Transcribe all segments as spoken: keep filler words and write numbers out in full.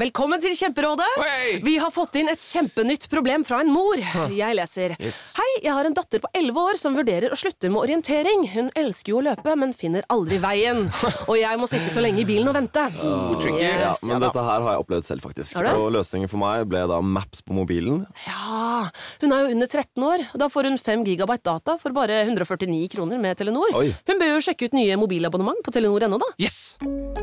Velkommen til Kjemperådet. Hey! Vi har fått inn et kjempenytt problem fra en mor. Jeg leser. Yes. Hei, jeg har en datter på elleve år som vurderer å slutte med orientering. Hun elsker jo å løpe, men finner aldri veien. Og jeg må sitte så lenge i bilen og vente. Oh, tricky. Yes, Ja, men ja, dette her har jeg opplevd selv faktisk. Har du? Og løsningen for meg ble da Maps på mobilen. Ja, hun er jo under tretten år. Da får hun fem gigabyte data for bare hundre og førtini kroner med Telenor. Oi. Hun bør jo sjekke ut nye mobilabonnement på Telenor punkt no da. Yes!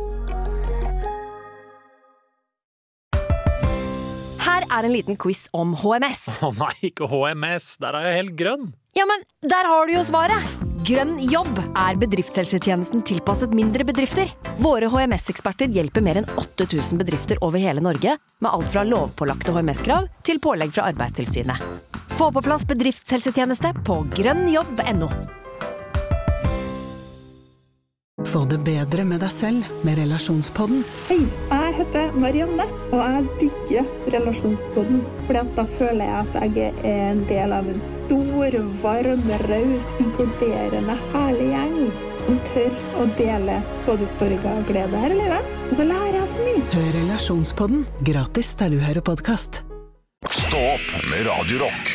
Her er en liten quiz om H M S. Å nei, ikke H M S, der er jeg helt grønn. Ja, men der har du jo svaret! Grønn jobb er bedriftshelsetjenesten tilpasset mindre bedrifter. Våre H M S-eksperter hjelper mer enn åtte tusen bedrifter over hele Norge med alt fra lovpålagte H M S-krav til pålegg fra Arbeidstilsynet. Få på plass bedriftshelsetjeneste på grønn jobb punktum no. Få det bedre med deg selv med Relasjonspodden. Hei, jeg heter Marianne, og jeg digger Relasjonspodden. Fordi at da føler jeg at jeg er en del av en stor, varm, raus, inkluderende, herlig gjeng som tør å dele både sorg og glede her i livet. Og så lærer jeg så mye. Hør Relasjonspodden gratis der du hører podcast. Stå opp med Radio Rock.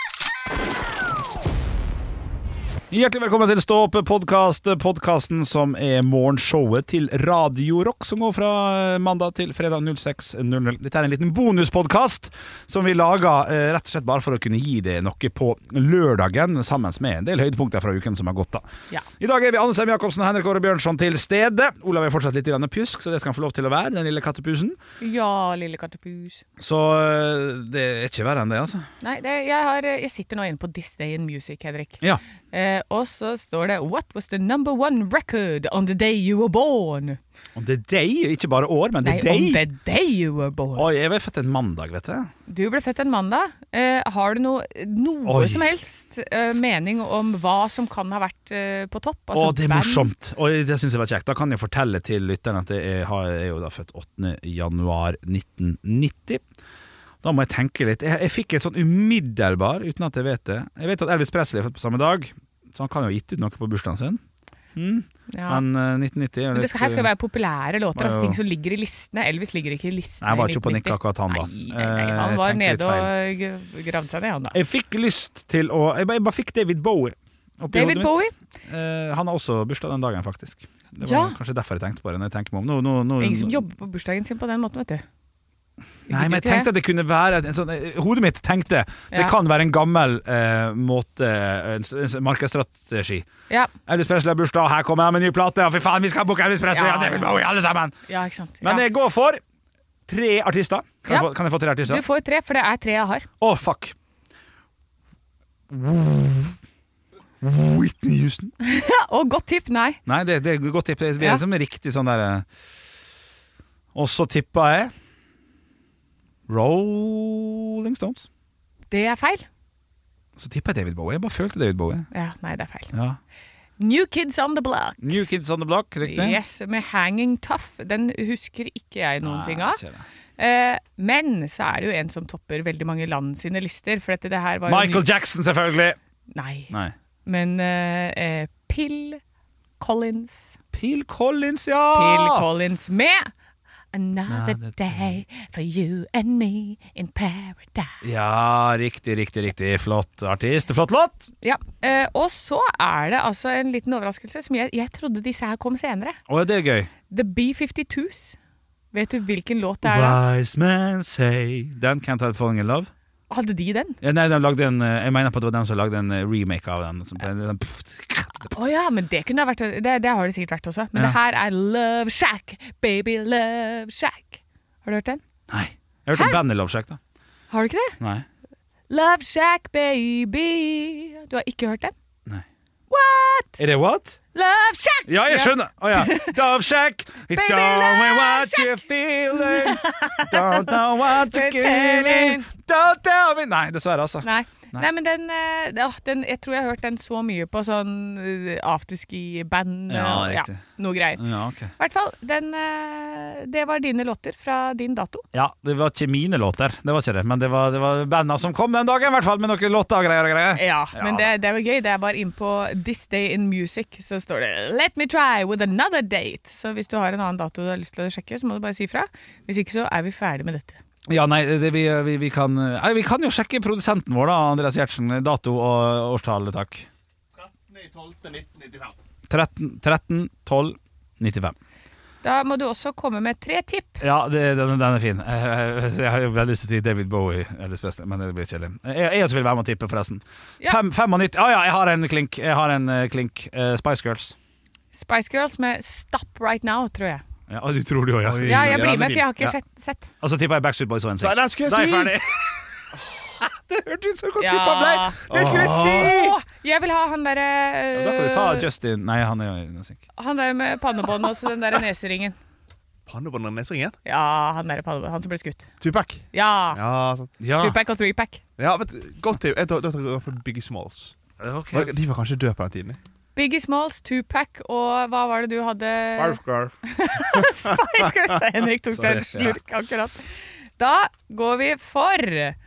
Hjertelig velkommen til Stå opp podcast, podcasten som er morgenshowet til Radio Rock, som går fra mandag til fredag null seks null null. Dette er en liten bonuspodcast som vi lager eh, rett og slett bare for å kunne gi det noe på lørdagen, sammen med en del høydepunkter fra uken som har gått da. Ja. I dag er vi Anne Sem Jacobsen og Henrik Åre Bjørnson til stede. Olav er fortsatt litt grann pjusk, så det skal han få lov til å være, den lille kattepusen. Ja, lille kattepus. Så eh, det er ikke verre enn det, altså. Nei, det, jeg, har, jeg sitter nå inne på Disney in Music, Henrik. Ja. Eh, og så står det What was the number one record on the day you were born? On the day, ikke bare år, men the Nei, day. on the day you were born. Oi, jeg ble født en mandag, vet du. Du ble født en mandag. Eh, har du noe, noe Oi. som helst eh, mening om hva som kan ha vært eh, på topp? Altså, Å, det er band? morsomt. Oi, det synes jeg var kjekt. Da kan jeg fortelle til lytteren at jeg er, har- jeg er jo da født åttende januar nitten nitti. Da må jeg tenke litt. Jeg, jeg fikk et sånn umiddelbar, uten at jeg vet det. Jeg vet at Elvis Presley er født på samme dag, så han kan jo ha gitt ut noe på bursdagen sin. Hmm. Ja. Men uh, nitten nitti er Men det skal, her skal litt, være populære låter, Var altså jo- ting som ligger i listene. Elvis ligger ikke i listene. Nei, jeg var i ikke på nitten nitti. nikk akkurat han da. Nei, nei, nei, Eh, han jeg var tenkte litt nede og g- gravde seg ned, han da. Jeg fikk lyst til å Jeg bare, jeg bare fikk David Bowie oppi David hodet mitt. Bowie? Eh, han har også bursdag den dagen, faktisk. Det var Ja. kanskje derfor jeg tenkte på det når jeg tenker meg om. Nå, nå, nå, Ingen som jobber på bursdagen sin på den måten, vet du. Nei, men jeg tenkte at det kunne være en sånn, hodet mitt tenkte det Ja. kan være en gammel eh, måte, en, en markedsstrategi. Ja. Elvis Presley har bursdag, her kommer jeg med en ny plate, og fy faen, vi skal booke Elvis Presley, Ja. og David Bowie, alle sammen. Ja, ikke sant. Men ja. jeg går for tre artister. Kan, Ja. jeg, få, kan jeg få tre artister? Du får tre, for det er tre jeg har. Å, fuck. Whitney Houston. Og godt tipp, nei. Nei, det, det er godt tipp. Det er Ja. liksom riktig sånn der. eh. Og så tipper jeg Rolling Stones. Det er feil. Så tipper jeg David Bowie. Jeg bare følte David Bowie. Ja, nei, det er feil. Ja. New Kids on the Block. New Kids on the Block, riktig? Yes, med Hanging Tough. Den husker ikke jeg noen Nei, ting av. ikke det. Eh, men så er det jo en som topper veldig mange land sine lister. For dette, det her var jo Michael ny- Jackson, selvfølgelig. Nei. Nei. Men eh, eh, Phil Collins. Phil Collins, ja! Phil Collins med Another Another Day for You and Me in Paradise. Ja, riktig, riktig, riktig. Flott artist. Flott låt! Ja, eh, og så er det altså en liten overraskelse som jeg, jeg trodde disse her kom senere. Å, det er gøy. The B fifty-twos. Vet du hvilken låt det er da? Wise men say Den Can't Help Falling in Love. Hadde de den? Ja, nei, de lagde en, jeg mener på at det var dem som lagde en remake av den. Som, den Å ja, men det kunne ha vært Det, det har det sikkert vært også. Men Ja. det her er Love Shack. Baby Love Shack. Har du hørt den? Nei. Jeg har hørt om bandet Love Shack, da. Har du ikke det? Nei. Love Shack, baby. Du har ikke hørt den? Nei. What? Er det what? Love Shack! Ja, jeg skjønner. Å ja. Love Shack. It Baby, don't know Love what Shack. you're feeling. Don't know what you're Pretending. feeling. Don't tell me. Nei, dessverre, altså. Nei. Nei, Nei men den, ja, den Jeg tror jeg har hørt den så mye på sånn afterski-band Ja, ja, riktig noe greier Ja, ok I hvert fall, den, det var dine låter fra din dato Ja, det var ikke mine låter Det var ikke det, men det var, det var bandene som kom den dagen I hvert fall, med noen låter og greier og greier Ja, ja. men det, det var gøy Det er bare inn på This Day in Music Så står det Let me try with another date Så hvis du har en annen dato du har lyst til å sjekke Så må du bare si fra Hvis ikke så er vi ferdig med dette Ja, nei, det, vi, vi, vi, kan, nei, vi kan jo sjekke produsenten vår da, Andreas Gjertsen, dato og årstall, takk. trettende tolvte nitten nittifem. tretten tolv nittifem. Da må du også komme med tre tipp. Ja, det, den, den er fin. Jeg, jeg, jeg har jo veldig lyst til å si David Bowie, Elvis Presley, men det blir kjedelig. Jeg, jeg også vil være med å tippe, forresten. Ja. Fem, femognitti, ja, ja, jeg har en klink. Jeg har en uh, klink. Uh, Spice Girls. Spice Girls med Stop Right Now, tror jeg. Ja, du tror det også, ja. Oi, ja, jeg blir med, for jeg har ikke ja. sett. Og så tipper jeg Backstreet Boys og en sing. Den skulle jeg si! Da er jeg ferdig. Det hørte ut som hvor Ja. skuffet ble. Det skulle jeg si! Åh, jeg vil ha han der Ja, da kan du ta Justin. Nei, han er jo en sing. Han der med pannebånd og så den der neseringen. Pannebånd og neseringen? Ja, han der pannebånd, han som ble skutt. Tupac? Ja. Ja, sant. Ja. Two-pack og three-pack. Ja, vet du, godt til. Jeg tar, da tar jeg for Biggie Smalls. Okay. De var kanskje døde på den tiden. Biggie Smalls, Tupac og hva var det du hadde? Barf Garf. Spice Girls. Henrik tok seg en slurk akkurat. Da går vi for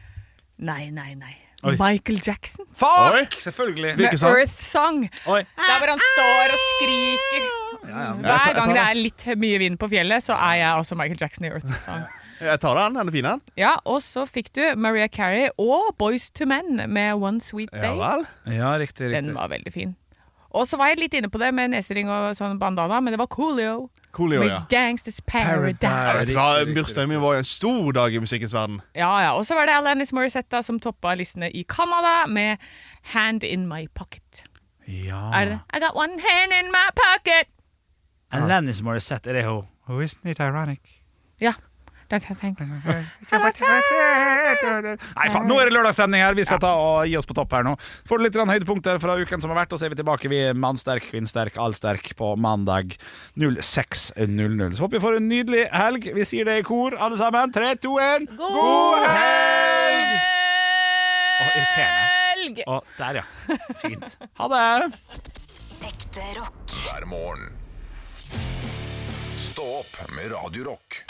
Nei, nei, nei. Oi. Michael Jackson. Fuck! Oi. Selvfølgelig. Med Earth Song. Oi. Der hvor han står og skriker. Ja, ja. Hver gang det er litt mye vind på fjellet, så er jeg også Michael Jackson i Earth Song. Jeg tar den, den er fin den. Ja, og så fikk du Mariah Carey og Boys to Men med One Sweet Day. Ja vel. Ja, riktig, riktig. Den var veldig fin. Og så var jeg litt inne på det med nesering og sånn bandana, men det var Coolio. Coolio, med ja. Gangsters Paradise. Vet du hva, bursdagen min var jo en stor dag i musikkens verden. Ja, ja. Og så var det Alanis Morissette som toppa listene i Canada med Hand in My Pocket. Ja. Er det? I got one hand in my pocket. Alanis Morissette, er det hun? Oh, isn't it ironic? Ja. Don't you think? Nei, faen, nå er det lørdagsstemning her. Vi skal ta og gi oss på topp her nå. Får du litt grann høydepunkter fra uken som har vært, og så er vi tilbake. Vi er mannsterk, kvinnsterk, allsterk på mandag null seks null null. Så håper vi får en nydelig helg. Vi sier det i kor, alle sammen. tre, to, én. God helg! Å, irriterende. Å, der, ja. Fint. Ha det. Ekte rock. Hver morgen. Stå opp med Radio Rock.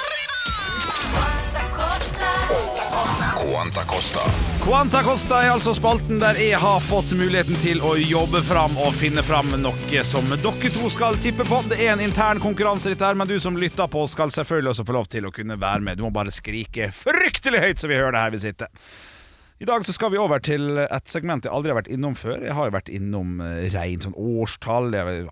Quanta Costa. Quanta Costa er altså spalten der jeg har fått muligheten til å jobbe fram og finne fram noe som dere to skal tippe på. Det er en intern konkurranse dette her, men du som lytter på skal selvfølgelig også få lov til å kunne være med. Du må bare skrike fryktelig høyt så vi hører det her vi sitter. I dag så skal vi over til et segment jeg aldri har vært innom før. Jeg har jo vært innom rein sånn årstall,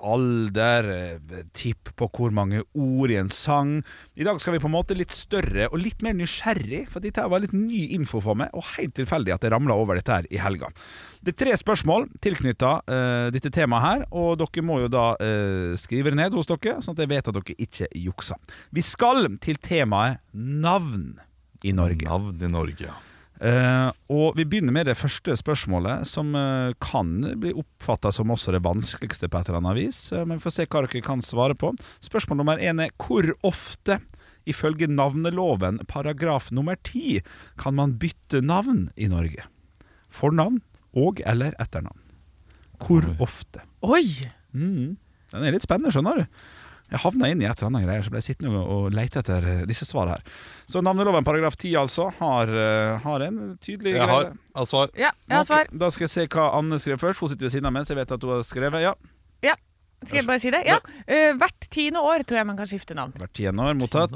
alder, tipp på hvor mange ord i en sang. I dag skal vi på en måte litt større og litt mer nysgjerrig, for dette var litt ny info for meg, og helt tilfeldig at jeg ramlet over dette her i helga. Det er tre spørsmål tilknyttet uh, dette temaet her, og dere må jo da uh, skrive det ned hos dere, sånn at jeg vet at dere ikke jukser. Vi skal til temaet navn i Norge. Navn i Norge, ja. Uh, og vi begynner med det første spørsmålet, som uh, kan bli oppfattet som også det vanskeligste på et eller annet vis, uh, men vi får se hva dere kan svare på. Spørsmål nummer en er: hvor ofte, ifølge navneloven paragraf nummer ti, kan man bytte navn i Norge? Fornavn og eller etternavn. Hvor Oi. ofte? Oi! Mm, den er litt spennende, skjønner du. Jeg havnet inn i et eller annet greier, så ble jeg sittende og lete etter disse svarene her. Så navneloven paragraf ti altså har, har en tydelig greie. Jeg har svar. Ja, jeg har svar. Okay, da skal jeg se hva Anne skrev først. Hun sitter ved siden av meg, så jeg vet at hun har skrevet. Ja. Ja, skal jeg bare si det? Ja. Uh, hvert tiende år tror jeg man kan skifte navn. Hvert tiende år, mottatt.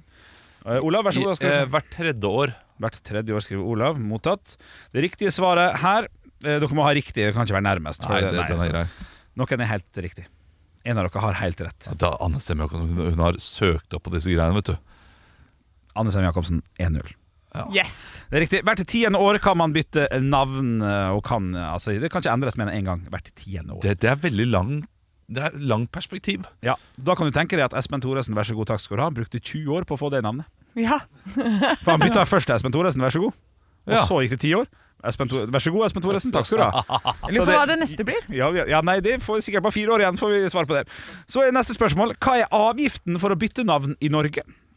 Uh, Olav, vær så god. I, uh, hvert tredje år. Hvert tredje år skriver Olav, mottatt. Det riktige svaret her, uh, dere må ha riktig, det kan ikke være nærmest. Nei, det, nei, den er grei. Noen er helt riktig. En av dere har helt rett. Da, Anne Sem Jacobsen, hun har søkt opp på disse greiene, vet du. Anne Sem Jacobsen, én null. Ja. Yes! Det er riktig. Hvert tiende år kan man bytte navn, og kan, altså, det kan ikke endres mer enn en gang hvert tiende år. Det, det er veldig lang, det er langt perspektiv. Ja, da kan du tenke deg at Espen Thoresen, vær så god, takk skal du ha, brukte tjue år på å få det navnet. Ja. For han bytta først til Espen Thoresen, vær så god. Og ja. så gikk det ti år. Espen, vær så god, Espen Thoresen, takk skal du ha. Jeg lurer på hva det neste blir. Ja, ja, nei, det får sikkert bare fire år igjen, får vi svare på det. Så er neste spørsmål: hva er avgiften for å bytte navn i Norge?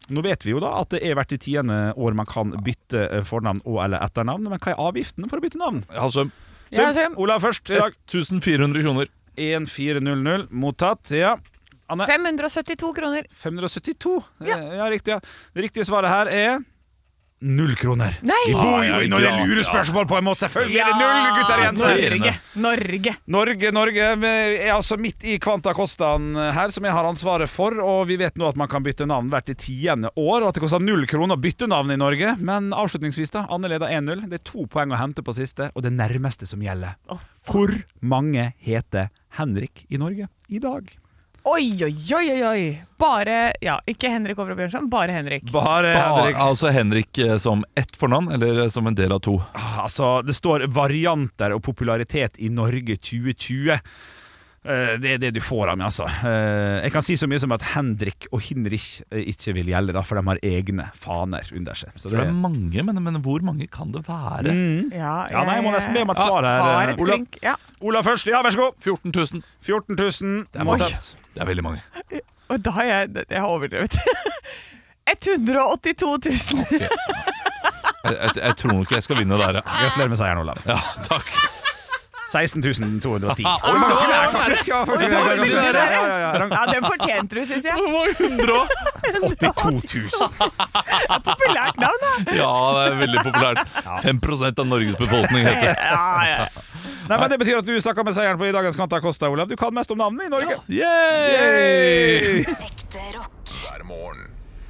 Nå vet vi jo da at det er hvert i tiende år man kan bytte fornavn og eller etternavn, men hva er avgiften for å bytte navn? Jeg har søm. Ja, Søm. Olav først i dag. fjorten hundre kroner. en fire null null mottatt, ja. Anne? fem hundre og syttito kroner. fem hundre og syttito? Ja. Ja, riktig. Ja. Det riktige svaret her er null kroner. Nei! Vi bor jo i noen lurespørsmål på en måte. Selvfølgelig er det null, gutter og jenter. Norge. Norge. Norge, Norge. Vi er altså midt i Kvanta Kostan her, som jeg har ansvaret for. Og vi vet nå at man kan bytte navn hvert i tiende år, og at det koster null kroner å bytte navn i Norge. Men avslutningsvis da, Anne leder en null. Det er to poeng å hente på siste, og det nærmeste som gjelder. Hvor mange heter Henrik i Norge i dag? Oi, oi, oi, oi, oi. Bare, ja, ikke Henrik Over og Bjørnson, bare Henrik. Bare Henrik. Ba, altså Henrik som ett fornavn, eller som en del av to? Ah, altså, det står varianter og popularitet i Norge tjue tjue. Uh, det er det du får av meg, altså. Uh, jeg kan si så mye som at Hendrik og Hinrich uh, ikke vil gjelde, da, for de har egne faner under seg. Så det, det er mange, men, men hvor mange kan det være? Mm. Ja, jeg, ja, nei, jeg må nesten be om et svar her. Har et Ola, flink, ja. Ola først, ja, vær så god. fjorten tusen. fjorten tusen. Det er mange. Det er veldig mange. Og da har jeg, jeg har overdrevet. hundre og åttito tusen. Okay. Jeg, jeg, jeg tror nok jeg skal vinne der, ja. Gratulerer med seieren, Olav. Ja, takk. seksten tusen to hundre og ti. Oi, mange som er faktisk! Ja, faktisk. Ja, ja, ja, ja. Ja, den fortjente du, synes jeg. hundre åttito tusen. Det er populært navn, da. Ja, det er veldig populært. fem prosent av Norges befolkning heter det. Ja, ja. Nei, men det betyr at du snakker med seieren på i dagens Kvanta Kosta, Olav. Du kan mest om navnet i Norge. Ja. Yay! Ekte rock. Hver morgen.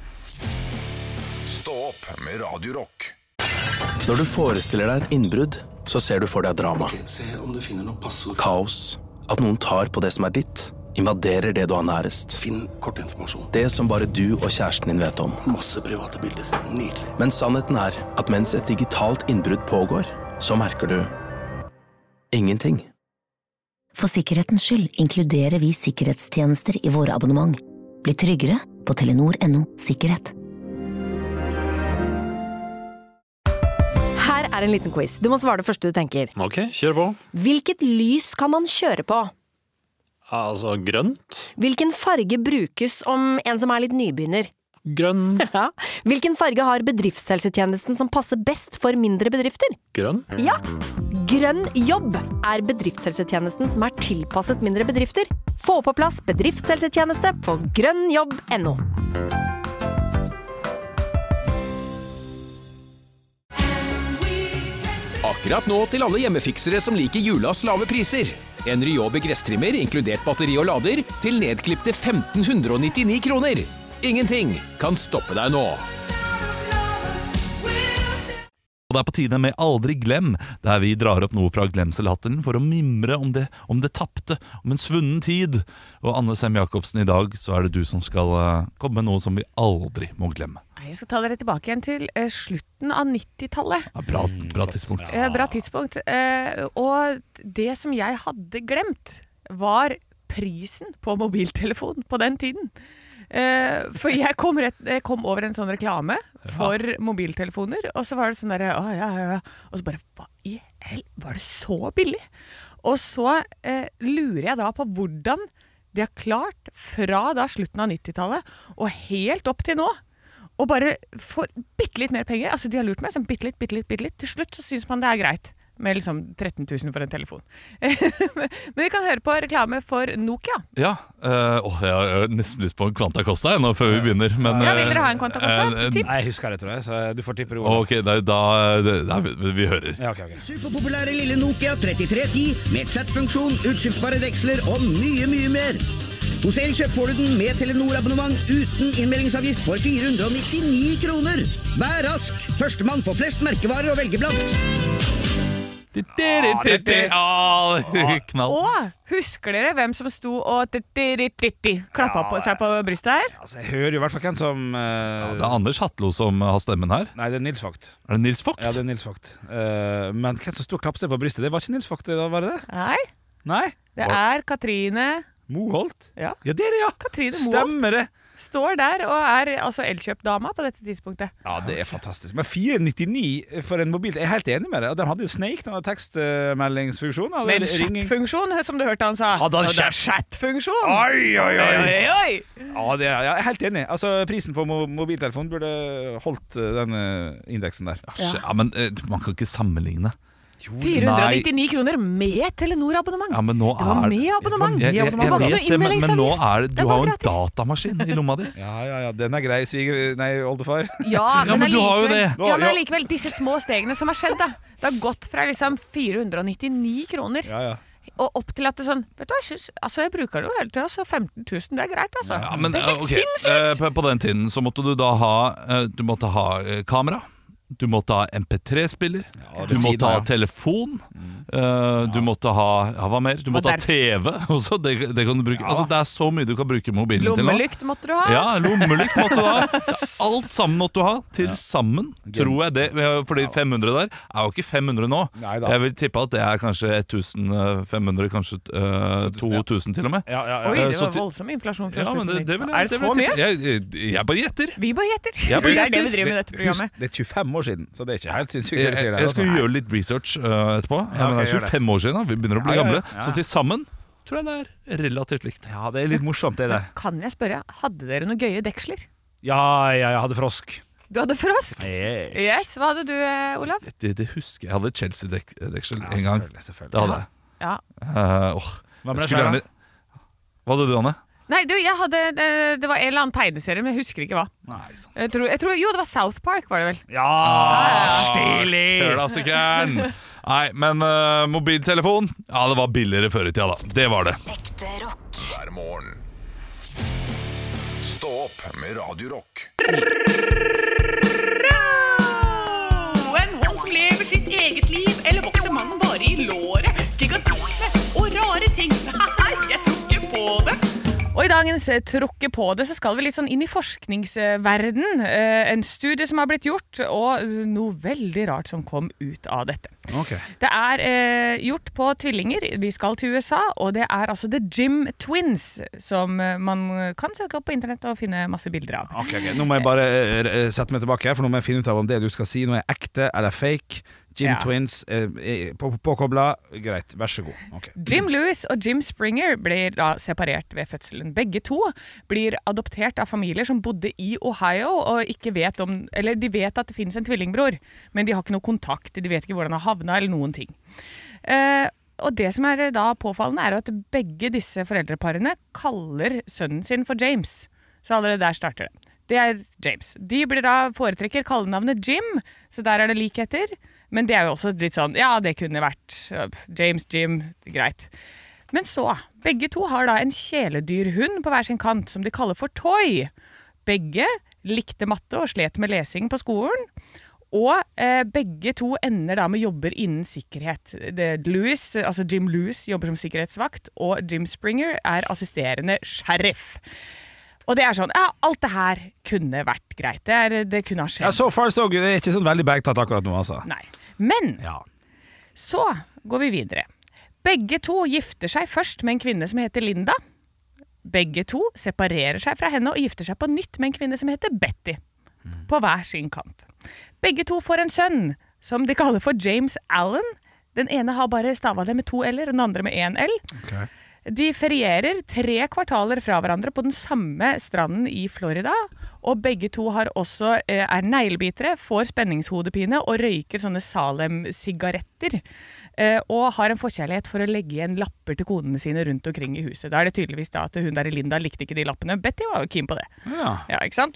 Stå opp med Radio Rock. Når du forestiller deg et innbrudd, så ser du for deg drama. Okay, se om du finner noe passord. Kaos. At noen tar på det som er ditt. Invaderer det du har nærest. Finn kortinformasjon. Det som bare du og kjæresten din vet om. Masse private bilder. Nydelig. Men sannheten er at mens et digitalt innbrudd pågår, så merker du ingenting. For sikkerhetens skyld inkluderer vi sikkerhetstjenester i våre abonnement. Bli tryggere på telenor punktum no sikkerhet. Her er en liten quiz. Du må svare det første du tenker. Ok, kjør på. Hvilket lys kan man kjøre på? Altså grønt. Hvilken farge brukes om en som er litt nybegynner? Grønn. Ja. Hvilken farge har bedriftshelsetjenesten som passer best for mindre bedrifter? Grønn. Ja. Grønn jobb er bedriftshelsetjenesten som er tilpasset mindre bedrifter. Få på plass bedriftshelsetjeneste på grønn jobb punktum no. Akkurat nå til alle hjemmefiksere som liker julas lave priser. En Ryobi gresstrimmer, inkludert batteri og lader, til nedklippte femten nittini kroner. Ingenting kan stoppe deg nå. Og det er på tide med Aldri glem, der vi drar opp noe fra glemselhatteren for å mimre om det, om det tapte, om en svunnen tid. Og Anne Sem Jacobsen, i dag så er det du som skal uh, komme med noe som vi aldri må glemme. Jeg skal ta dere tilbake igjen til uh, slutten av nittitallet. Ja, bra, bra tidspunkt. Uh, bra tidspunkt. Uh, og det som jeg hadde glemt, var prisen på mobiltelefon på den tiden. Uh, for jeg kom, rett, jeg kom over en sånn reklame for ja. mobiltelefoner, og så var det sånn der, å, ja, ja, ja. Og så bare, hva i hel, var det så billig? Og så uh, lurer jeg da på hvordan de har klart fra da slutten av nittitallet og helt opp til nå, og bare får bitte litt mer penger. Altså, de har lurt meg sånn bitte litt, bitte litt, bitte litt. Til slutt så synes man det er greit med liksom tretten tusen for en telefon. Men vi kan høre på reklame for Nokia. Ja, øh, åh, jeg har nesten lyst på en Kvanta Costa nå før vi begynner. Men, ja, vil dere ha en Kvanta Costa? Øh, Tipp? Nei, jeg husker det, tror jeg, så du får tippe ordet. Ok, da, da, da vi, vi hører. Ja, ok, ok. Superpopulære lille Nokia trettitre ti med chatfunksjon, utskiftbare deksler og mye, mye mer. Hos Elkjøp får du den med Telenor-abonnement uten innmeldingsavgift for fire hundre nittini kroner. Vær rask! Førstemann får flest merkevarer og velge blant. Ah, knall. Og husker dere hvem som sto og klappa på seg på brystet her? Altså, jeg hører jo i hvert fall hvem som uh... ja, det er Anders Hatlo som har stemmen her. Nei, det er Nils Vogt. Er det Nils Vogt? Ja, det er Nils Vogt. uh, Men hvem som sto og klappet seg på brystet, det var ikke Nils Vogt, da var det det? Nei, Nei? det er Katrine Moholt? Ja, ja det er det, ja. Katrine Moholt. Stemmer det. står der og er altså elkjøpdama på dette tidspunktet. Ja, det er fantastisk. Men fire nittini for en mobil, jeg er helt enig med deg. Den hadde jo Snake, den hadde tekstmeldingsfunksjon. Men chat-funksjon, som du hørte han sa. Hadde han det er chat-funksjon. Oi, oi, oi. oi, oi. Ja, det er, jeg er helt enig. Altså, prisen på mo mobiltelefon burde holdt den indeksen der. Ja, ja men uh, man kan ikke sammenligne. fire hundre nittini kroner med Telenor-abonnement. Ja, men nå det var er, med abonnement. Jeg, jeg, jeg, jeg vet det, men, men nå er det, du det har jo en gratis. datamaskin i lomma di. Ja, ja, ja, den er grei, sviger, nei, oldefar. Ja, men, ja, men du har jo det. Ja, men allikevel, disse små stegene som har skjedd da. Det har gått fra liksom fire hundre nittini kroner. Ja, ja. Og opp til at det er sånn, vet du hva, jeg, synes, altså jeg bruker det jo hele tiden, så femten tusen, det er greit altså. Ja, men, det er helt okay. sinnssykt! Uh, på den tiden så måtte du da ha, uh, du måtte ha uh, kamera. Du måtte ha M P tre spiller, ja, du måtte ha telefon, mm. uh, ja. du måtte ha ja, hva mer? Du måtte ha T V også, det, det kan du bruke. Ja. Altså, det er så mye du kan bruke mobilen til nå. Lommelykt måtte du ha. Ja, lommelykt måtte du ha. Alt sammen måtte du ha, til ja. sammen, tror jeg det. Fordi fem hundre der er jo ikke fem hundre nå. Jeg vil tippe at det er kanskje tusen fem hundre, kanskje uh, to tusen til og med. Ja, ja, ja. Oi, det var voldsom inflasjon. Ja, men det, det vil jeg, er det, det så mye? Jeg, jeg, jeg bare gjetter. Vi bare gjetter. Jeg bare det er det vi driver med dette programmet. Det er tjuefem år siden, så det er ikke helt sinnssykt. Jeg, jeg, jeg skal gjøre litt research uh, etterpå. Ja, okay, men det er tjuefem år siden, da. Vi begynner å bli ja, gamle. Ja, ja. Så til sammen tror jeg det er relativt likt. Ja, det er litt morsomt det der. Kan jeg spørre, hadde dere noen gøye deksler? Ja, ja, jeg hadde frosk. Du hadde frosk? Yes. Yes, hva hadde du, Olav? Det, det husker jeg. Jeg hadde Chelsea-deksel ja, en gang. Selvfølgelig, selvfølgelig. Det hadde jeg. Ja. Uh, oh. Hva med deg selv, da? Hva hadde du, Anne? Nei, du, jeg hadde, det, det var en eller annen tegneserie, men jeg husker ikke hva. Nei, sant. Jeg tror, jeg tror, jo, det var South Park, var det vel? Ja, stilig! Klassikeren! Nei, men uh, mobiltelefon, ja, det var billigere før i tida da. Det var det. Ekte rock. Hver morgen. Stå opp med Radio Rock. En hånd som lever sitt eget liv, eller vokser mannen bare i låret? Gigantisme og rare ting. Nei, jeg tror ikke på det. Og i dagens Tråkke på det så skal vi litt sånn inn i forskningsverden. En studie som har blitt gjort, og noe veldig rart som kom ut av dette. Okay. Det er eh, gjort på tvillinger. Vi skal til U S A, og det er altså The Jim Twins, som man kan søke opp på internett og finne masse bilder av. Ok, ok. Nå må jeg bare uh, sette meg tilbake, for nå må jeg finne ut av om det du skal si nå er ekte eller fake. Jim ja. Twins eh, på, påkoblet. Greit, vær så god. Okay. Jim Lewis og Jim Springer blir da separert ved fødselen. Begge to blir adoptert av familier som bodde i Ohio, og ikke vet om, eller de vet at det finnes en tvillingbror, men de har ikke noe kontakt, de vet ikke hvordan han havna eller noen ting. Eh, og det som er da påfallende er at begge disse foreldreparene kaller sønnen sin for James. Så allerede der starter det. Det er James. De blir da foretrekker kallenavnet Jim, så der er det likheter. Men det er jo også litt sånn, ja, det kunne vært James, Jim, greit. Men så, begge to har da en kjæledyrhund på hver sin kant, som de kaller for Toy. Begge likte matte og slet med lesing på skolen. Og eh, begge to ender da med jobber innen sikkerhet. Det, Lewis, altså Jim Lewis jobber som sikkerhetsvakt, og Jim Springer er assisterende sheriff. Og det er sånn, ja, alt det her kunne vært greit. Det, er, det kunne ha skjedd. Ja, så far så det er ikke sånn veldig bergtatt akkurat nå, altså. Nei. Men, ja. Så går vi videre. Begge to gifter seg først med en kvinne som heter Linda. Begge to separerer seg fra henne og gifter seg på nytt med en kvinne som heter Betty. Mm. På hver sin kant. Begge to får en sønn, som de kaller for James Allen. Den ene har bare stavet det med to L-er, den andre med en L. Okay. De ferierer tre kvartaler fra hverandre på den samme stranden i Florida, og begge to har også, eh, er neglebitere, får spenningshodepine og røyker sånne Salem-sigaretter, eh, og har en forkjærlighet for å legge igjen lapper til konene sine rundt omkring i huset. Da er det tydeligvis da at hun der Linda likte ikke de lappene. Betty var jo keen på det. Ja. Ja, ikke sant?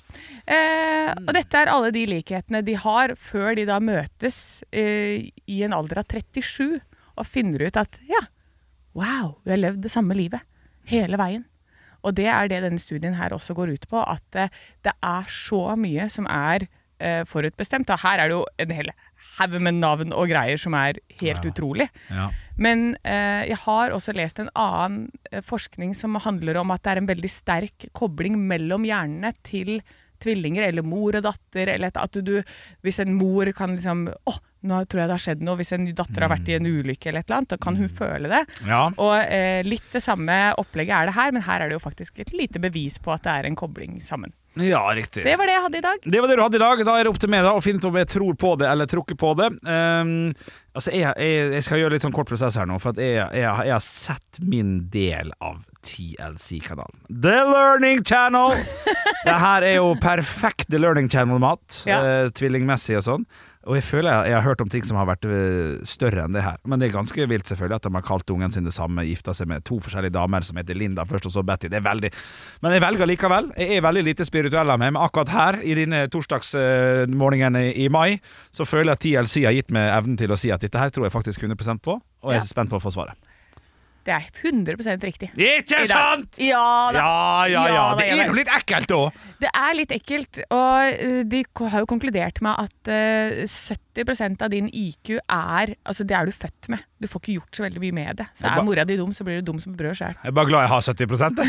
Eh, og dette er alle de likhetene de har før de da møtes eh, i en alder av trettisju og finner ut at, ja, wow, vi har levd det samme livet hele veien. Og det er det denne studien her også går ut på, at uh, det er så mye som er uh, forutbestemt. Og her er det jo en hel haug med navn og greier som er helt ja. Utrolig. Ja. Men uh, jeg har også lest en annen uh, forskning som handler om at det er en veldig sterk kobling mellom hjernene til tvillinger, eller mor og datter, eller at du, hvis en mor kan liksom, åh, nå tror jeg det har skjedd noe, hvis en datter har vært i en ulykke eller et eller annet, da kan hun føle det. Ja. Og eh, litt det samme opplegget er det her, men her er det jo faktisk et lite bevis på at det er en kobling sammen. Ja, riktig. Det var det jeg hadde i dag. Det var det du hadde i dag. Da er det opp til meg da, å finne ut om jeg tror på det eller trukker på det. Um, altså, jeg, jeg, jeg skal gjøre litt sånn kort prosess her nå, for at jeg, jeg, jeg har sett min del av T L C-kanalen. The Learning Channel! Det her er jo perfekt The Learning Channel-mat, Ja. uh, tvillingmessig og sånn. Og jeg føler jeg, jeg har hørt om ting som har vært uh, større enn det her. Men det er ganske vilt selvfølgelig at de har kalt ungen sin det samme, gifta seg med to forskjellige damer som heter Linda først og så Betty. Det er veldig... Men jeg velger likevel. Jeg er veldig lite spirituell av meg, men akkurat her, i denne torsdagsmorgenen uh, i, i mai, så føler jeg at T L C har gitt meg evnen til å si at dette her tror jeg faktisk hundre prosent på, og jeg er Ja. spent på å få svaret. Det er hundre prosent riktig. Ikke sant?! Ja, da. Ja, ja, ja. Det da, er jo litt ekkelt da. Det er litt ekkelt, og uh, de ko- har jo konkludert med at uh, sytti prosent av din I Q er, altså det er du født med. Du får ikke gjort så veldig mye med det. Så Jeg er ba- mora di dum, så blir du dum som brød selv. Jeg er bare glad jeg har sytti prosent.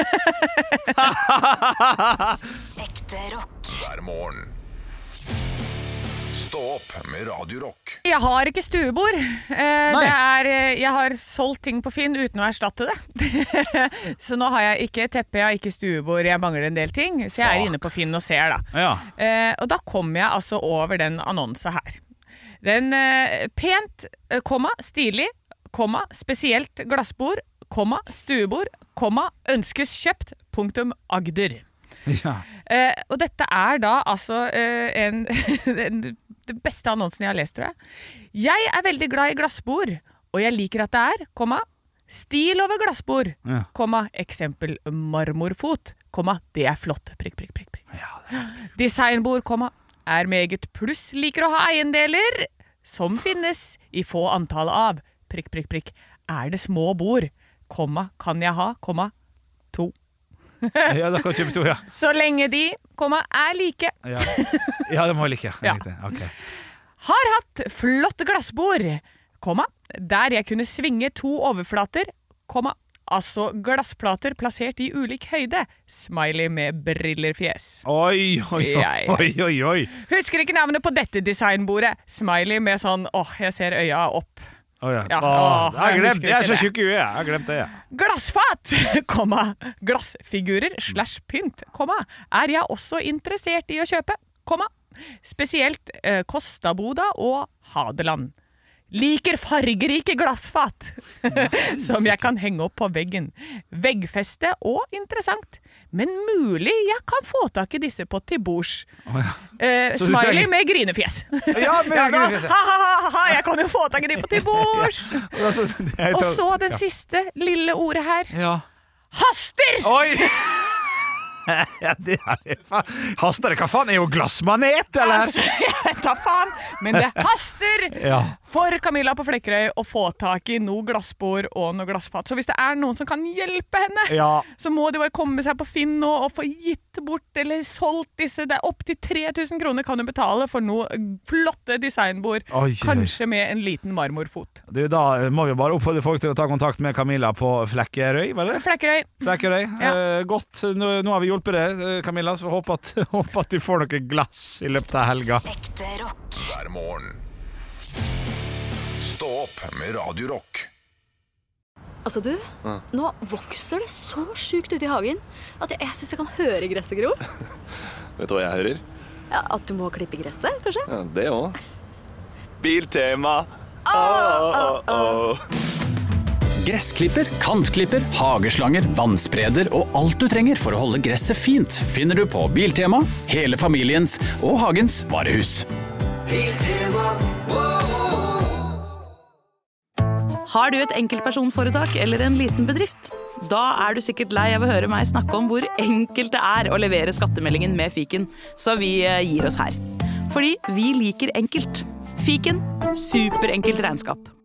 Ekte rock. Hver morgen. Stå opp med Radio Rock. Jeg har ikke stuebord. Eh, det er, eh, jeg har solgt ting på Finn uten å erstatte det. Så nå har jeg ikke teppe, jeg har ikke stuebord, jeg mangler en del ting. Så jeg er inne på Finn og ser da. Ja. Eh, og da kommer jeg altså over den annonsen her. Den eh, pent, eh, komma, stilig, komma, spesielt glassbord, komma, stuebord, komma, ønskes kjøpt, punktum Agder. Ja. Eh, og dette er da altså eh, en, en det beste annonsen jeg har lest, tror jeg. Jeg er veldig glad i glassbord, og jeg liker at det er, komma, stil over glassbord, Ja. komma, eksempel marmorfot, komma, det er flott, prikk, prikk, prikk, prikk. Designbord, komma, er meget pluss, liker å ha eiendeler, som finnes i få antall av, prikk, prikk, prikk. Er det små bord, komma, kan jeg ha, komma, to. Ja, da kan jeg kjøpe to, ja. Så lenge de, komma, er like. Ja, ja det må jeg like. Ja. Riktig. Ok. Har hatt flott glassbord, komma, der jeg kunne svinge to overflater, komma, altså glassplater plassert i ulik høyde. Smiley med brillerfjes. Oi, oi, Jeg- oi, oi, oi. Husker ikke navnet på dette designbordet. Smiley med sånn, åh, jeg ser øya opp. Å ja. Ja, Åh, åh, jeg har jeg glemt husker det. Jeg er ikke så det. tjukk i huet. Jeg har glemt det, ja. Glassfat, komma, glassfigurer slash pynt, komma, er jeg også interessert i å kjøpe, komma, spesielt eh, Kostaboda og Hadeland. Liker fargerike glassfat, som jeg kan henge opp på veggen. Veggfeste og interessant, men mulig jeg kan få tak i disse på til bords. Å, ja. Eh, Så du smiley trenger- med grinefjes. Ja, med da, grinefjes, ja. ha, ha, ha, ha, jeg kan jo få tak i de på til bords. Altså, det er- Og så den Ja. siste lille ordet her. Ja. Haster! Oi! Ja, det er faen. Haster det? Hva faen? Er jo glassmanet, eller? Altså, jeg tar faen, men det haster Ja. for Camilla på Flekkerøy å få tak i noe glassbord og noe glassfat. Så hvis det er noen som kan hjelpe henne, Ja. så må de bare komme seg på Finn nå og få gitt bort eller solgt disse. Det er opp til tre tusen kroner kan du betale for noe flotte designbord, Oi, oi. kanskje med en liten marmorfot. Du, da må vi bare oppfordre folk til å ta kontakt med Camilla på Flekkerøy, var det? Flekkerøy. Flekkerøy. Ja. Eh, godt. Nå, nå har vi hjulpet deg, eh, Camilla, så vi håper at, håper at du får noe glass i løpet av helga. Ekte rock. Hver morgen. Stå opp med Radio Rock. Altså du, nå vokser det så sjukt ute i hagen at jeg, jeg synes jeg kan høre gresset gro. Vet du hva jeg hører? Ja, at du må klippe gresset, kanskje? Ja, det også. Biltema. Åh, åh, åh. Gressklipper, kantklipper, hageslanger, vannspreder og alt du trenger for å holde gresset fint finner du på Biltema, hele familiens og hagens varehus. Har du et enkeltpersonforetak eller en liten bedrift? Da er du sikkert lei av å høre meg snakke om hvor enkelt det er å levere skattemeldingen med fiken, så vi gir oss her. Fordi vi liker enkelt. Fiken, superenkelt regnskap.